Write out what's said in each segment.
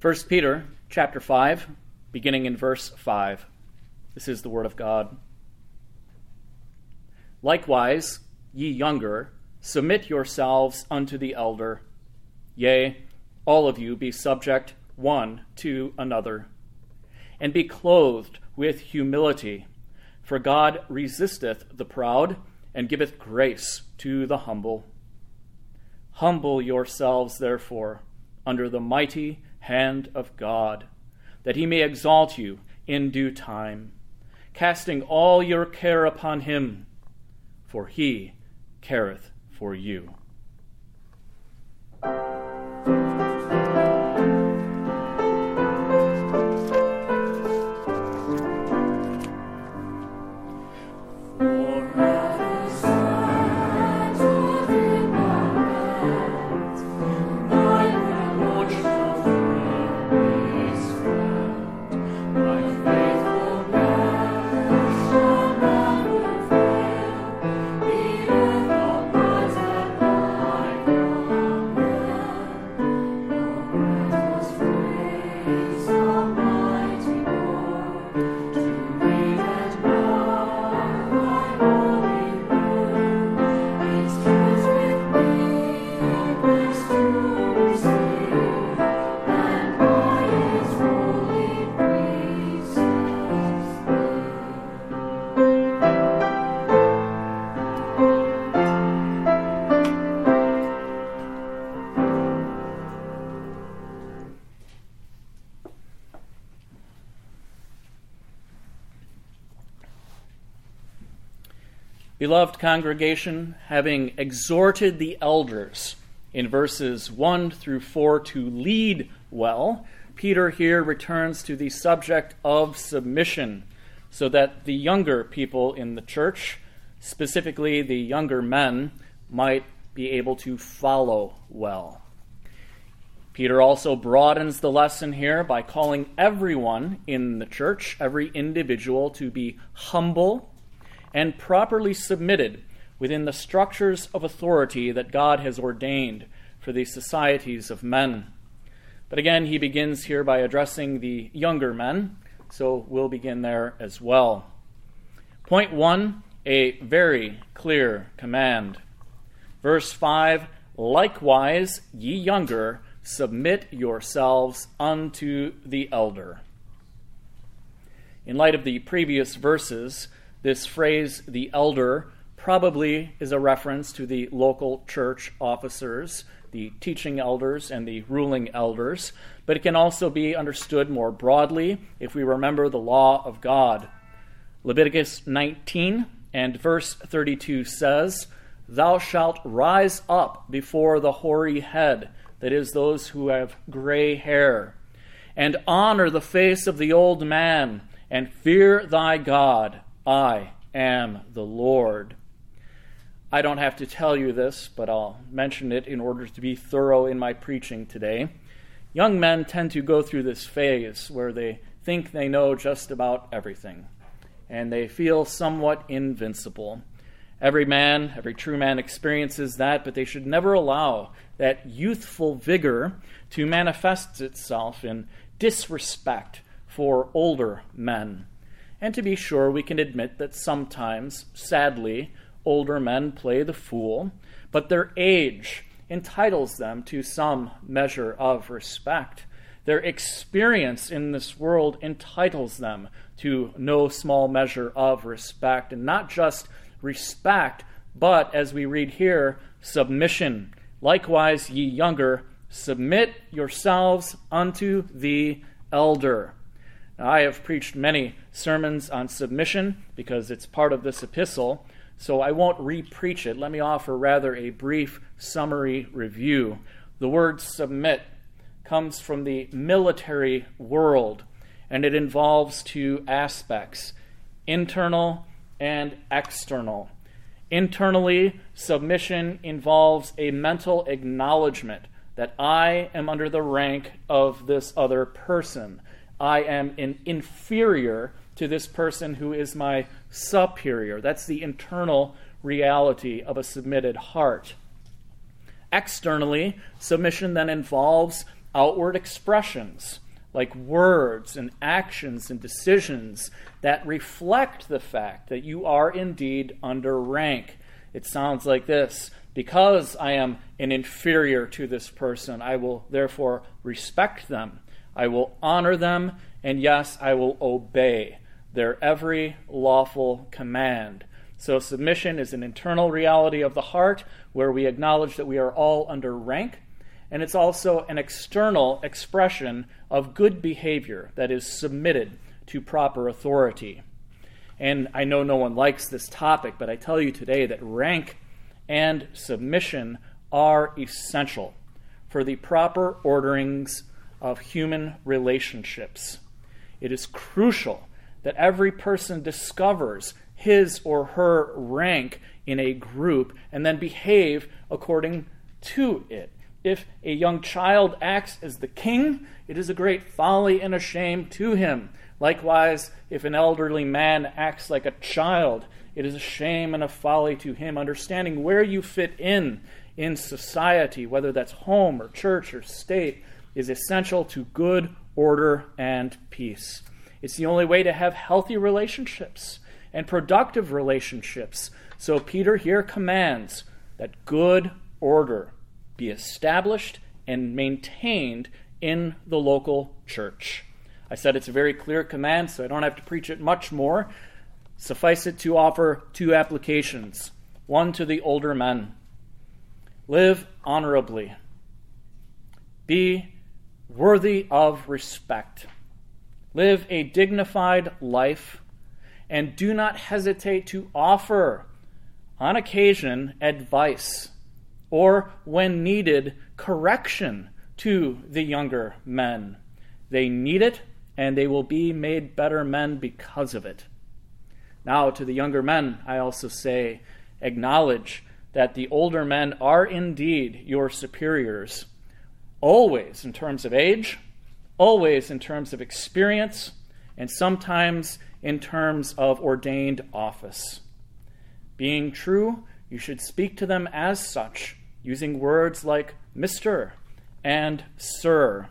1 Peter chapter 5, beginning in verse 5. This is the word of God. Likewise, ye younger, submit yourselves unto the elder. Yea, all of you be subject one to another. And be clothed with humility, for God resisteth the proud, and giveth grace to the humble. Humble yourselves, therefore, under the mighty hand of God, that he may exalt you in due time, casting all your care upon him, for he careth for you. Beloved congregation, having exhorted the elders in verses 1 through 4 to lead well, Peter here returns to the subject of submission so that the younger people in the church, specifically the younger men, might be able to follow well. Peter also broadens the lesson here by calling everyone in the church, every individual, to be humble and properly submitted within the structures of authority that God has ordained for the societies of men. But again, he begins here by addressing the younger men, so we'll begin there as well. Point 1, a very clear command. Verse 5, likewise, ye younger, submit yourselves unto the elder. In light of the previous verses, this phrase, the elder, probably is a reference to the local church officers, the teaching elders and the ruling elders, but it can also be understood more broadly if we remember the law of God. Leviticus 19 and verse 32 says, Thou shalt rise up before the hoary head, that is, those who have gray hair, and honor the face of the old man, and fear thy God. I am the Lord. I don't have to tell you this, but I'll mention it in order to be thorough in my preaching today. Young men tend to go through this phase where they think they know just about everything, and they feel somewhat invincible. Every true man experiences that, but they should never allow that youthful vigor to manifest itself in disrespect for older men. And to be sure, we can admit that sometimes, sadly, older men play the fool, but their age entitles them to some measure of respect. Their experience in this world entitles them to no small measure of respect, and not just respect, but, as we read here, submission. Likewise, ye younger, submit yourselves unto the elder. Now, I have preached many sermons on submission because it's part of this epistle, so I won't re-preach it. Let me offer rather a brief summary review. The word submit comes from the military world, and it involves two aspects, internal and external. Internally, submission involves a mental acknowledgement that I am under the rank of this other person. I am an inferior to this person who is my superior. That's the internal reality of a submitted heart. Externally, submission then involves outward expressions, like words and actions and decisions that reflect the fact that you are indeed under rank. It sounds like this: because I am an inferior to this person, I will therefore respect them, I will honor them, and yes, I will obey their every lawful command. So submission is an internal reality of the heart where we acknowledge that we are all under rank, and it's also an external expression of good behavior that is submitted to proper authority. And I know no one likes this topic, but I tell you today that rank and submission are essential for the proper orderings of human relationships. It is crucial that every person discovers his or her rank in a group and then behave according to it. If a young child acts as the king, it is a great folly and a shame to him. Likewise, if an elderly man acts like a child, it is a shame and a folly to him. Understanding where you fit in society, whether that's home or church or state, is essential to good order and peace. It's the only way to have healthy relationships and productive relationships. So Peter here commands that good order be established and maintained in the local church. I said it's a very clear command, so I don't have to preach it much more. Suffice it to offer two applications. One to the older men. Live honorably. Be worthy of respect. Live a dignified life, and do not hesitate to offer, on occasion, advice, or, when needed, correction to the younger men. They need it, and they will be made better men because of it. Now, to the younger men, I also say, acknowledge that the older men are indeed your superiors, always in terms of age, always in terms of experience, and sometimes in terms of ordained office. Being true, you should speak to them as such, using words like Mr. and Sir.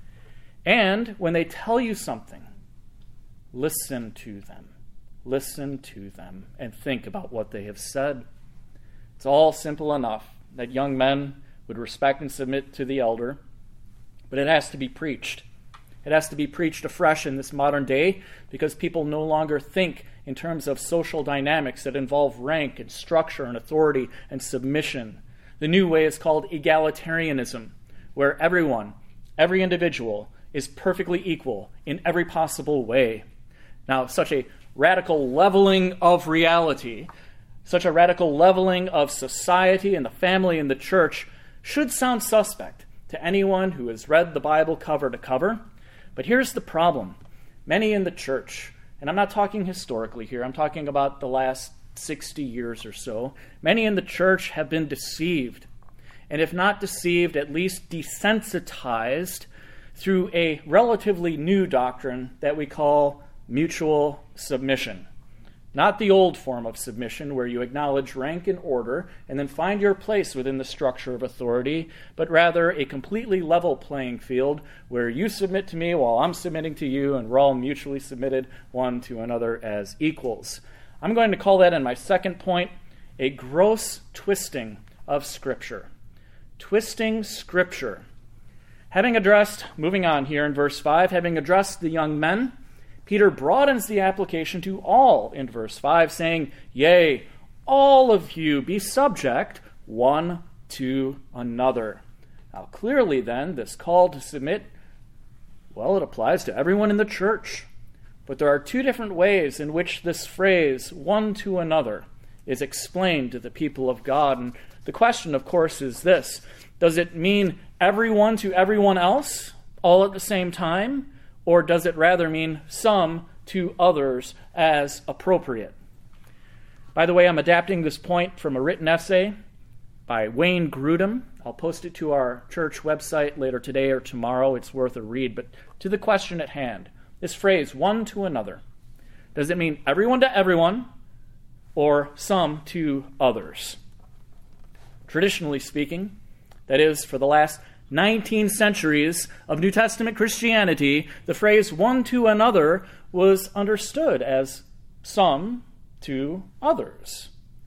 And when they tell you something, listen to them. Listen to them and think about what they have said. It's all simple enough that young men would respect and submit to the elder, but it has to be preached. It has to be preached afresh in this modern day because people no longer think in terms of social dynamics that involve rank and structure and authority and submission. The new way is called egalitarianism, where everyone, every individual, is perfectly equal in every possible way. Now, such a radical leveling of reality, such a radical leveling of society and the family and the church should sound suspect to anyone who has read the Bible cover to cover. But here's the problem. Many in the church, and I'm not talking historically here, I'm talking about the last 60 years or so, many in the church have been deceived. And if not deceived, at least desensitized through a relatively new doctrine that we call mutual submission. Not the old form of submission where you acknowledge rank and order and then find your place within the structure of authority, but rather a completely level playing field where you submit to me while I'm submitting to you, and we're all mutually submitted one to another as equals. I'm going to call that in my second point a gross twisting of Scripture. Twisting Scripture. Moving on here in verse 5, having addressed the young men, Peter broadens the application to all in verse 5, saying, "Yea, all of you be subject one to another." Now, clearly then, this call to submit, well, it applies to everyone in the church. But there are two different ways in which this phrase, one to another, is explained to the people of God. And the question, of course, is this: does it mean everyone to everyone else all at the same time? Or does it rather mean some to others as appropriate? By the way, I'm adapting this point from a written essay by Wayne Grudem. I'll post it to our church website later today or tomorrow. It's worth a read. But to the question at hand, this phrase, one to another, does it mean everyone to everyone or some to others? Traditionally speaking, that is, for the last 19 centuries of New Testament Christianity, the phrase one to another was understood as some to others.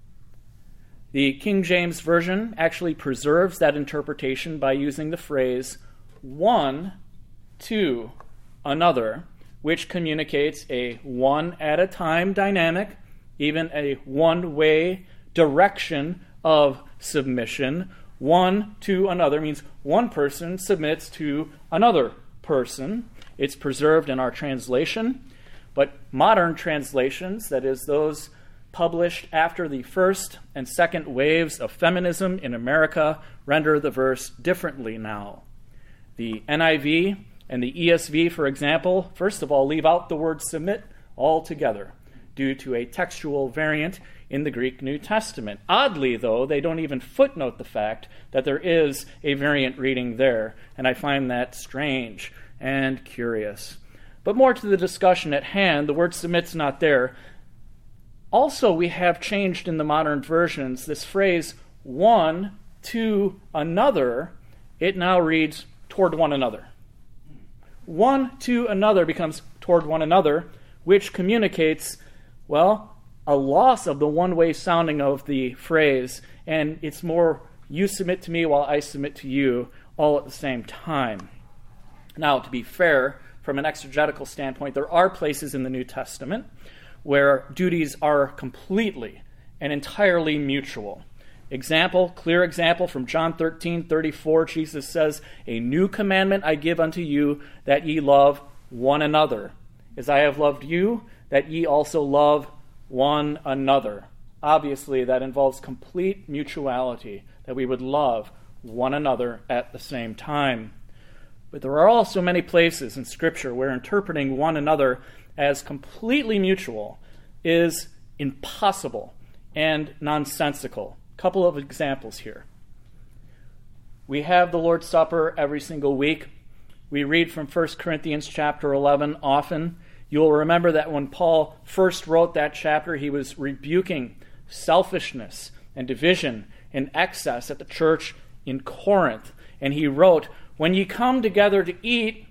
The King James Version actually preserves that interpretation by using the phrase one to another, which communicates a one-at-a-time dynamic, even a one-way direction of submission. One to another means one person submits to another person. It's preserved in our translation, but modern translations, that is, those published after the first and second waves of feminism in America, render the verse differently now. The NIV and the ESV, for example, first of all, leave out the word submit altogether due to a textual variant in the Greek New Testament. Oddly, though, they don't even footnote the fact that there is a variant reading there, and I find that strange and curious. But more to the discussion at hand, the word submit's not there. Also, we have changed in the modern versions this phrase, one to another. It now reads, toward one another. One to another becomes toward one another, which communicates, well, a loss of the one-way sounding of the phrase, and it's more you submit to me while I submit to you, all at the same time. Now, to be fair, from an exegetical standpoint, there are places in the New Testament where duties are completely and entirely mutual. Clear example from John 13:34, Jesus says, "A new commandment I give unto you, that ye love one another. As I have loved you, that ye also love one another." Obviously, that involves complete mutuality, that we would love one another at the same time. But there are also many places in Scripture where interpreting one another as completely mutual is impossible and nonsensical. A couple of examples here. We have the Lord's Supper every single week. We read from 1 Corinthians chapter 11 often. You'll remember that when Paul first wrote that chapter, he was rebuking selfishness and division and excess at the church in Corinth. And he wrote, "When ye come together to eat,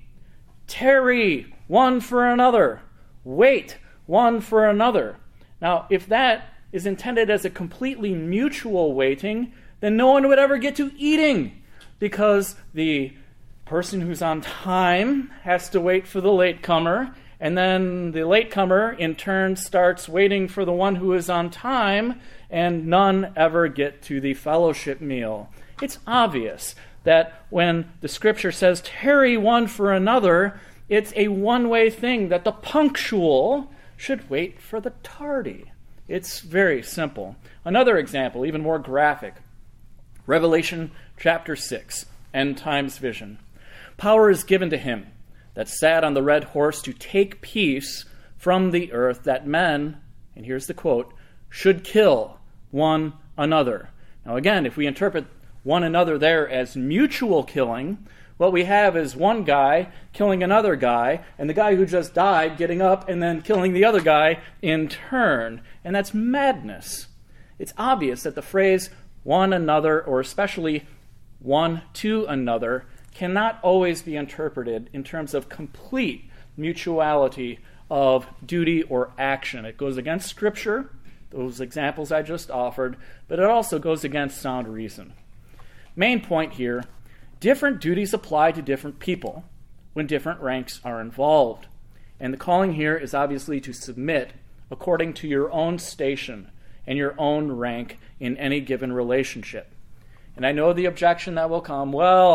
tarry one for another. Wait one for another." Now, if that is intended as a completely mutual waiting, then no one would ever get to eating, because the person who's on time has to wait for the latecomer, and then the latecomer in turn starts waiting for the one who is on time, and none ever get to the fellowship meal. It's obvious that when the Scripture says, tarry one for another, it's a one-way thing, that the punctual should wait for the tardy. It's very simple. Another example, even more graphic. Revelation chapter 6, end times vision. "Power is given to him that sat on the red horse to take peace from the earth, that men," and here's the quote, "should kill one another." Now again, if we interpret one another there as mutual killing, what we have is one guy killing another guy, and the guy who just died getting up and then killing the other guy in turn. And that's madness. It's obvious that the phrase one another, or especially one to another, cannot always be interpreted in terms of complete mutuality of duty or action. It goes against Scripture, those examples I just offered, but it also goes against sound reason. Main point here, different duties apply to different people when different ranks are involved. And the calling here is obviously to submit according to your own station and your own rank in any given relationship. And I know the objection that will come,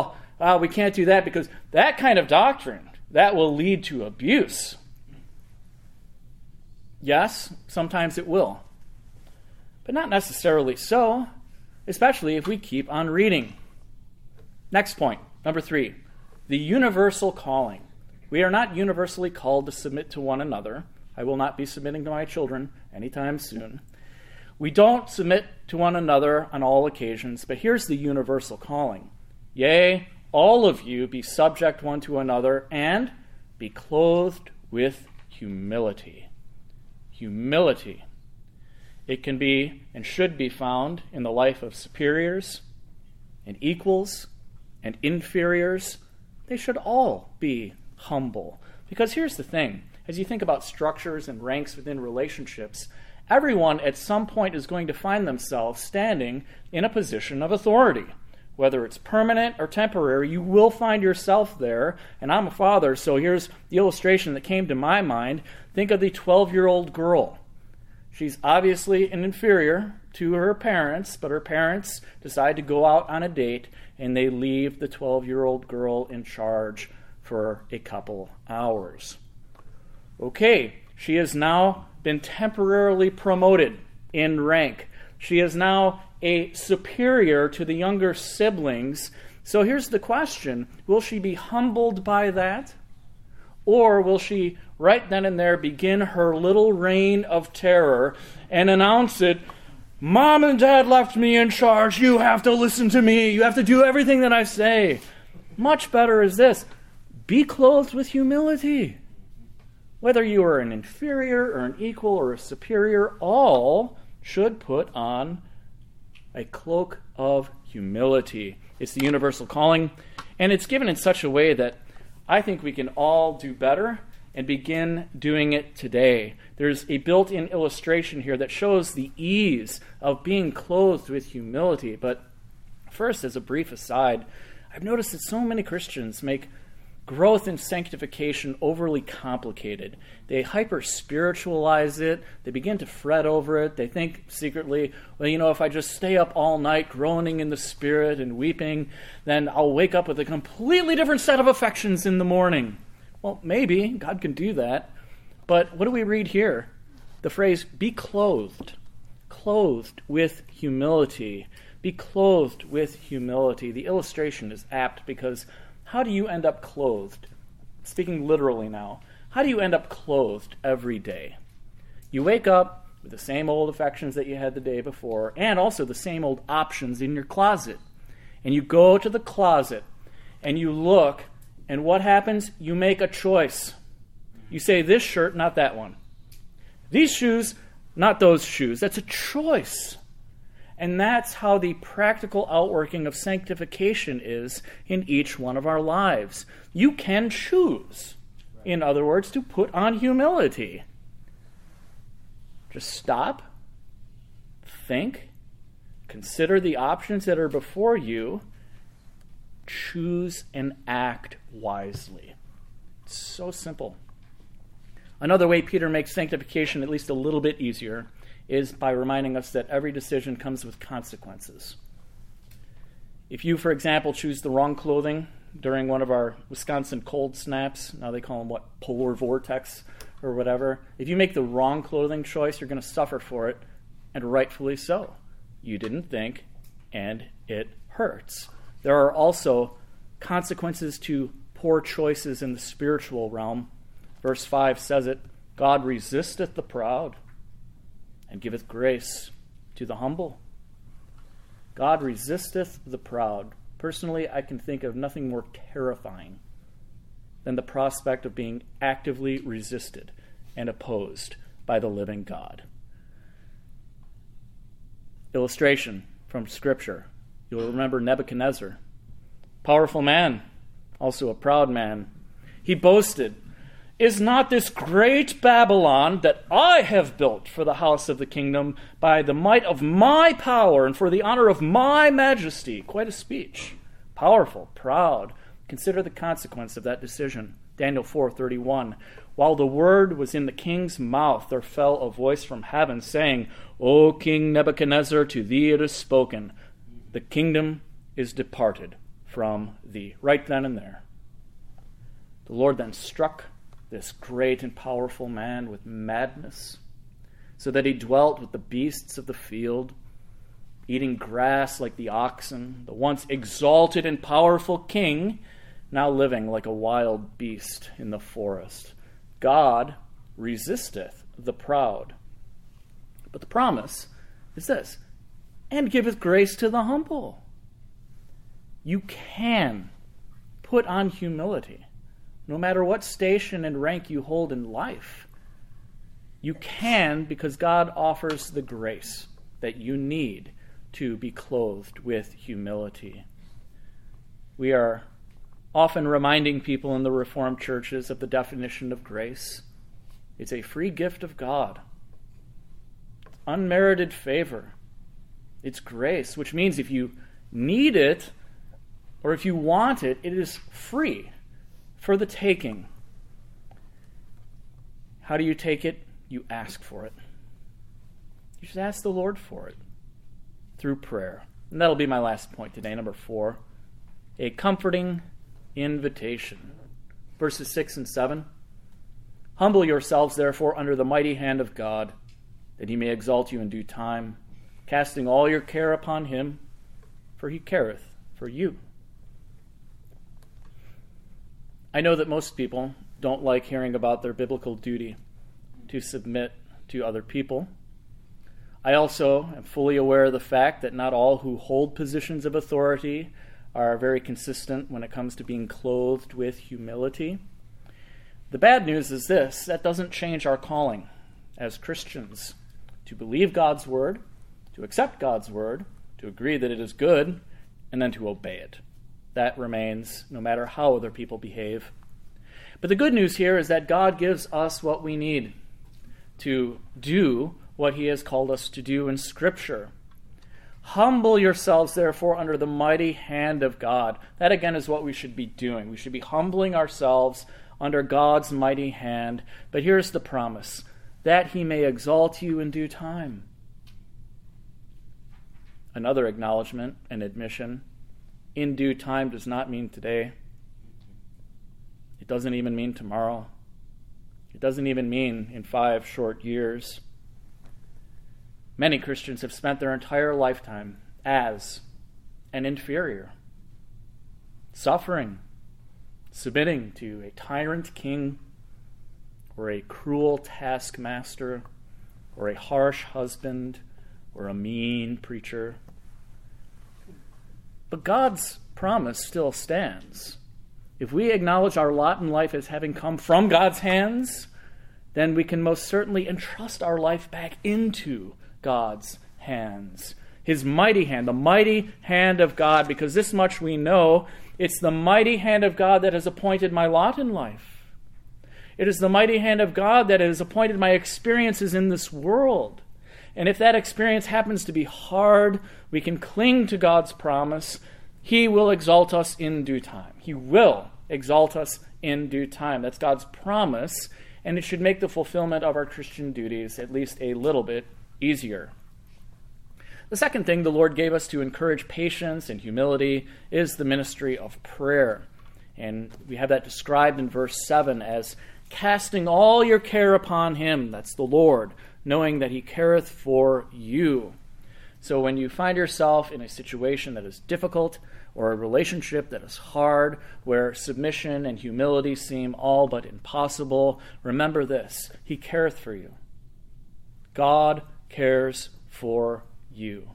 we can't do that because that kind of doctrine, that will lead to abuse. Yes, sometimes it will. But not necessarily so, especially if we keep on reading. Next point, number 3, the universal calling. We are not universally called to submit to one another. I will not be submitting to my children anytime soon. We don't submit to one another on all occasions, but here's the universal calling. Yea, all of you be subject one to another, and be clothed with humility. Humility. It can be and should be found in the life of superiors and equals and inferiors, they should all be humble. Because here's the thing. As you think about structures and ranks within relationships, everyone at some point is going to find themselves standing in a position of authority. Whether it's permanent or temporary, you will find yourself there. And I'm a father, so here's the illustration that came to my mind. Think of the 12-year-old girl. She's obviously an inferior to her parents, but her parents decide to go out on a date, and they leave the 12-year-old girl in charge for a couple hours. Okay, she has now been temporarily promoted in rank. She is now a superior to the younger siblings. So here's the question. Will she be humbled by that? Or will she right then and there begin her little reign of terror and announce it, Mom and Dad left me in charge. You have to listen to me. You have to do everything that I say. Much better is this. Be clothed with humility. Whether you are an inferior or an equal or a superior, all should put on a cloak of humility. It's the universal calling, and it's given in such a way that I think we can all do better and begin doing it today. There's a built-in illustration here that shows the ease of being clothed with humility. But first, as a brief aside, I've noticed that so many Christians make growth in sanctification overly complicated. They hyper-spiritualize it. They begin to fret over it. They think secretly, well, if I just stay up all night groaning in the Spirit and weeping, then I'll wake up with a completely different set of affections in the morning. Well, maybe God can do that. But what do we read here? The phrase, be clothed. Clothed with humility. Be clothed with humility. The illustration is apt because how do you end up clothed? Speaking literally now, how do you end up clothed every day? You wake up with the same old affections that you had the day before, and also the same old options in your closet. And you go to the closet, and you look, and what happens? You make a choice. You say, this shirt, not that one. These shoes, not those shoes. That's a choice. And that's how the practical outworking of sanctification is in each one of our lives. You can choose, in other words, to put on humility. Just stop, think, consider the options that are before you, choose and act wisely. It's so simple. Another way Peter makes sanctification at least a little bit easier is by reminding us that every decision comes with consequences. If you, for example, choose the wrong clothing during one of our Wisconsin cold snaps, now they call them, polar vortex or whatever, if you make the wrong clothing choice, you're going to suffer for it, and rightfully so. You didn't think, and it hurts. There are also consequences to poor choices in the spiritual realm. Verse 5 says it, God resisteth the proud, and giveth grace to the humble. God resisteth the proud. Personally, I can think of nothing more terrifying than the prospect of being actively resisted and opposed by the living God. Illustration from Scripture. You'll remember Nebuchadnezzar. Powerful man, also a proud man. He boasted, is not this great Babylon that I have built for the house of the kingdom by the might of my power and for the honor of my majesty? Quite a speech. Powerful, proud. Consider the consequence of that decision. Daniel 4:31. While the word was in the king's mouth, there fell a voice from heaven saying, O King Nebuchadnezzar, to thee it is spoken. The kingdom is departed from thee. Right then and there. The Lord then struck this great and powerful man with madness, so that he dwelt with the beasts of the field, eating grass like the oxen, the once exalted and powerful king, now living like a wild beast in the forest. God resisteth the proud. But the promise is this, and giveth grace to the humble. You can put on humility. No matter what station and rank you hold in life, you can, because God offers the grace that you need to be clothed with humility. We are often reminding people in the Reformed churches of the definition of grace. It's a free gift of God. Unmerited favor. It's grace, which means if you need it or if you want it, it is free for the taking. How do you take it? You ask for it. You just ask the Lord for it through prayer. And that'll be my last point today, number 4. A comforting invitation. Verses 6 and 7. Humble yourselves, therefore, under the mighty hand of God, that he may exalt you in due time, casting all your care upon him, for he careth for you. I know that most people don't like hearing about their biblical duty to submit to other people. I also am fully aware of the fact that not all who hold positions of authority are very consistent when it comes to being clothed with humility. The bad news is this: that doesn't change our calling as Christians to believe God's word, to accept God's word, to agree that it is good, and then to obey it. That remains no matter how other people behave. But the good news here is that God gives us what we need to do what he has called us to do in Scripture. Humble yourselves, therefore, under the mighty hand of God. That, again, is what we should be doing. We should be humbling ourselves under God's mighty hand. But here's the promise: that he may exalt you in due time. Another acknowledgement and admission: in due time does not mean today. It doesn't even mean tomorrow. It doesn't even mean in 5 short years. Many Christians have spent their entire lifetime as an inferior, suffering, submitting to a tyrant king, or a cruel taskmaster, or a harsh husband, or a mean preacher. But God's promise still stands. If we acknowledge our lot in life as having come from God's hands, then we can most certainly entrust our life back into God's hands. His mighty hand, the mighty hand of God, because this much we know: it's the mighty hand of God that has appointed my lot in life. It is the mighty hand of God that has appointed my experiences in this world. And if that experience happens to be hard, we can cling to God's promise. He will exalt us in due time. He will exalt us in due time. That's God's promise, and it should make the fulfillment of our Christian duties at least a little bit easier. The second thing the Lord gave us to encourage patience and humility is the ministry of prayer. And we have that described in verse 7 as casting all your care upon him, that's the Lord, knowing that he careth for you. So when you find yourself in a situation that is difficult, or a relationship that is hard, where submission and humility seem all but impossible, remember this: he careth for you. God cares for you.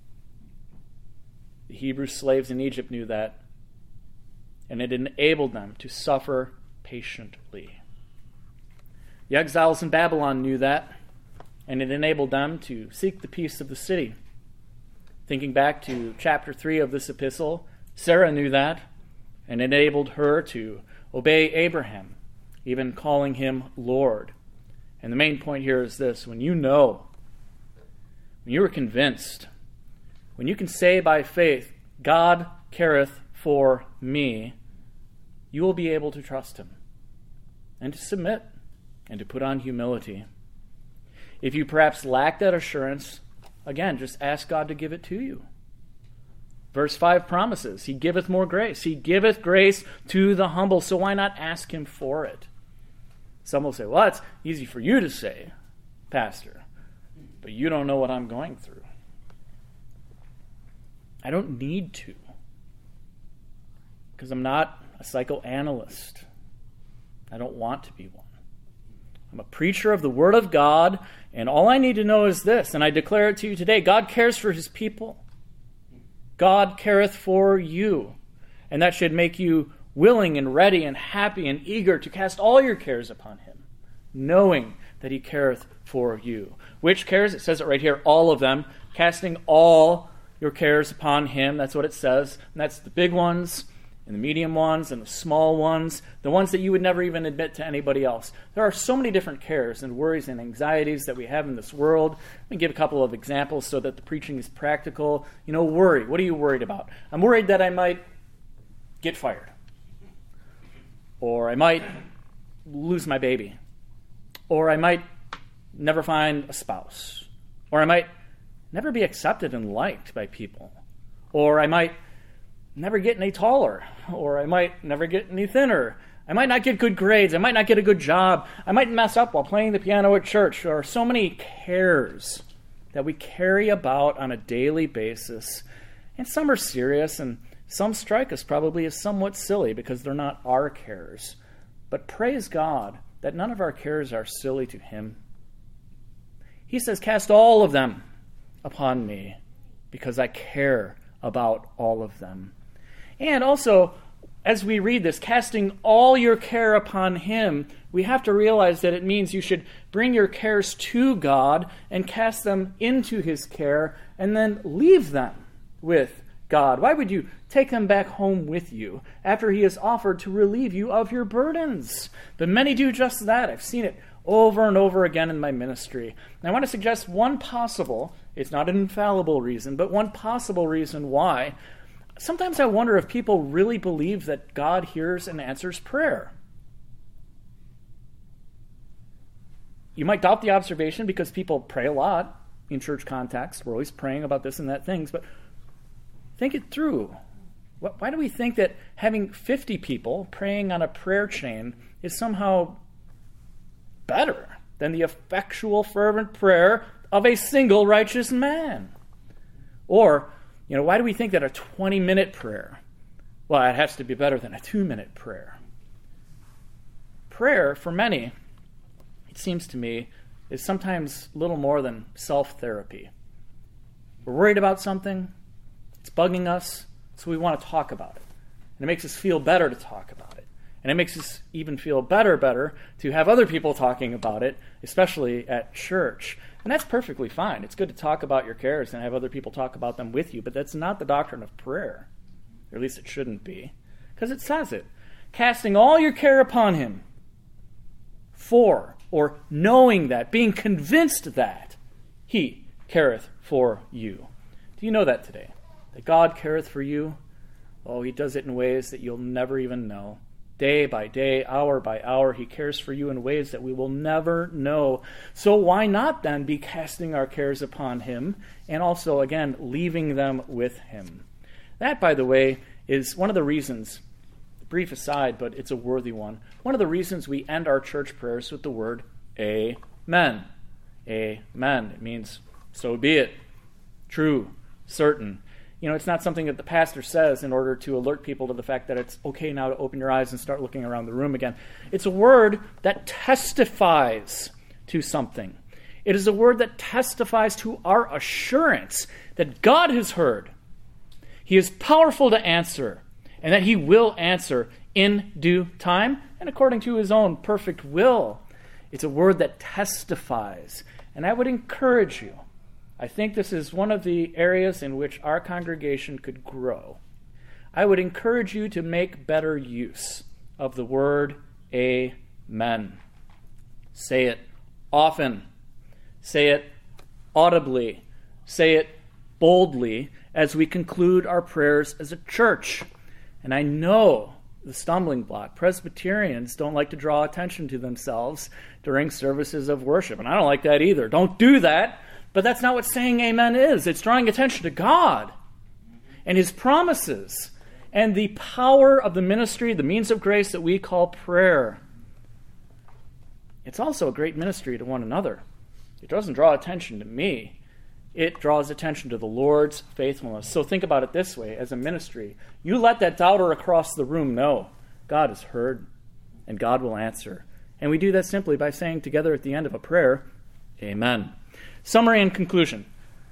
The Hebrew slaves in Egypt knew that, and it enabled them to suffer patiently. The exiles in Babylon knew that, and it enabled them to seek the peace of the city. Thinking back to chapter 3 of this epistle, Sarah knew that, and enabled her to obey Abraham, even calling him Lord. And the main point here is this: when you know, when you are convinced, when you can say by faith, God careth for me, you will be able to trust him and to submit and to put on humility. If you perhaps lack that assurance, again, just ask God to give it to you. Verse 5 promises, he giveth more grace. He giveth grace to the humble, so why not ask him for it? Some will say, well, it's easy for you to say, Pastor, but you don't know what I'm going through. I don't need to, because I'm not a psychoanalyst. I don't want to be one. I'm a preacher of the Word of God, and all I need to know is this, and I declare it to you today: God cares for his people. God careth for you. And that should make you willing and ready and happy and eager to cast all your cares upon him, knowing that he careth for you. Which cares? It says it right here, all of them. Casting all your cares upon him. That's what it says. And that's the big ones and the medium ones and the small ones, the ones that you would never even admit to anybody else. There are so many different cares and worries and anxieties that we have in this world. Let me give a couple of examples so that the preaching is practical. Worry. What are you worried about? I'm worried that I might get fired. Or I might lose my baby. Or I might never find a spouse. Or I might never be accepted and liked by people. Or I might never get any taller. Or I might never get any thinner. I might not get good grades. I might not get a good job. I might mess up while playing the piano at church. There are so many cares that we carry about on a daily basis. And some are serious, and some strike us probably as somewhat silly because they're not our cares. But praise God that none of our cares are silly to Him. He says, cast all of them upon me because I care about all of them. And also, as we read this, casting all your care upon Him, we have to realize that it means you should bring your cares to God and cast them into His care and then leave them with God. Why would you take them back home with you after He has offered to relieve you of your burdens? But many do just that. I've seen it over and over again in my ministry. And I want to suggest one possible, it's not an infallible reason, but one possible reason why. Sometimes I wonder if people really believe that God hears and answers prayer. You might doubt the observation because people pray a lot in church context. We're always praying about this and that things, but think it through. Why do we think that having 50 people praying on a prayer chain is somehow better than the effectual, fervent prayer of a single righteous man? Or, why do we think that a 20-minute prayer, it has to be better than a 2-minute prayer? Prayer, for many, it seems to me, is sometimes little more than self-therapy. We're worried about something, it's bugging us, so we want to talk about it. And it makes us feel better to talk about it. And it makes us even feel better to have other people talking about it, especially at church. And that's perfectly fine. It's good to talk about your cares and have other people talk about them with you, but that's not the doctrine of prayer. Or at least it shouldn't be. Because it says it. Casting all your care upon Him for, or knowing that, being convinced that He careth for you. Do you know that today? That God careth for you? Oh, He does it in ways that you'll never even know. Day by day, hour by hour, He cares for you in ways that we will never know. So why not then be casting our cares upon Him and also, again, leaving them with Him? That, by the way, is one of the reasons, brief aside, but it's a worthy one, one of the reasons we end our church prayers with the word Amen. Amen. It means, so be it. True. Certain. It's not something that the pastor says in order to alert people to the fact that it's okay now to open your eyes and start looking around the room again. It's a word that testifies to something. It is a word that testifies to our assurance that God has heard. He is powerful to answer, and that He will answer in due time and according to His own perfect will. It's a word that testifies. And I would encourage you, I think this is one of the areas in which our congregation could grow. I would encourage you to make better use of the word Amen. Say it often. Say it audibly. Say it boldly as we conclude our prayers as a church. And I know the stumbling block. Presbyterians don't like to draw attention to themselves during services of worship. And I don't like that either. Don't do that. But that's not what saying amen is. It's drawing attention to God and His promises and the power of the ministry, the means of grace that we call prayer. It's also a great ministry to one another. It doesn't draw attention to me. It draws attention to the Lord's faithfulness. So think about it this way, as a ministry. You let that doubter across the room know God has heard and God will answer. And we do that simply by saying together at the end of a prayer, Amen. Summary and conclusion.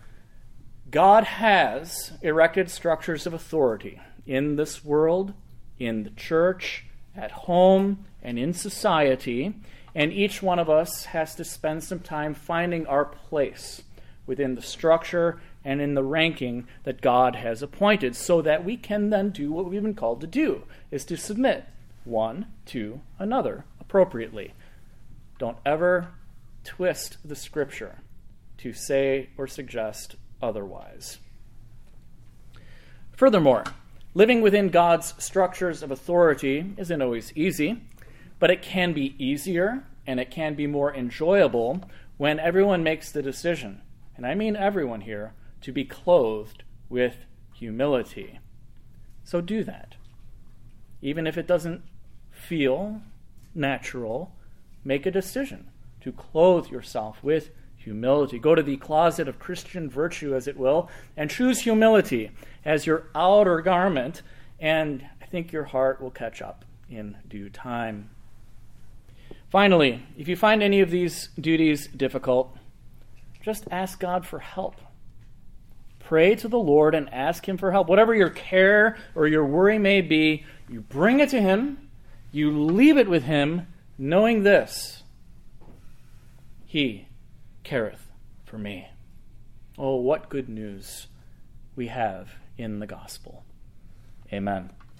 God has erected structures of authority in this world, in the church, at home, and in society, and each one of us has to spend some time finding our place within the structure and in the ranking that God has appointed, so that we can then do what we've been called to do, is to submit one to another appropriately. Don't ever twist the Scripture to say or suggest otherwise. Furthermore, living within God's structures of authority isn't always easy, but it can be easier and it can be more enjoyable when everyone makes the decision, and I mean everyone here, to be clothed with humility. So do that. Even if it doesn't feel natural, make a decision to clothe yourself with humility. Go to the closet of Christian virtue, as it will, and choose humility as your outer garment, and I think your heart will catch up in due time. Finally, if you find any of these duties difficult, just ask God for help. Pray to the Lord and ask Him for help. Whatever your care or your worry may be, you bring it to Him, you leave it with Him, knowing this: He careth for me. Oh, what good news we have in the gospel. Amen.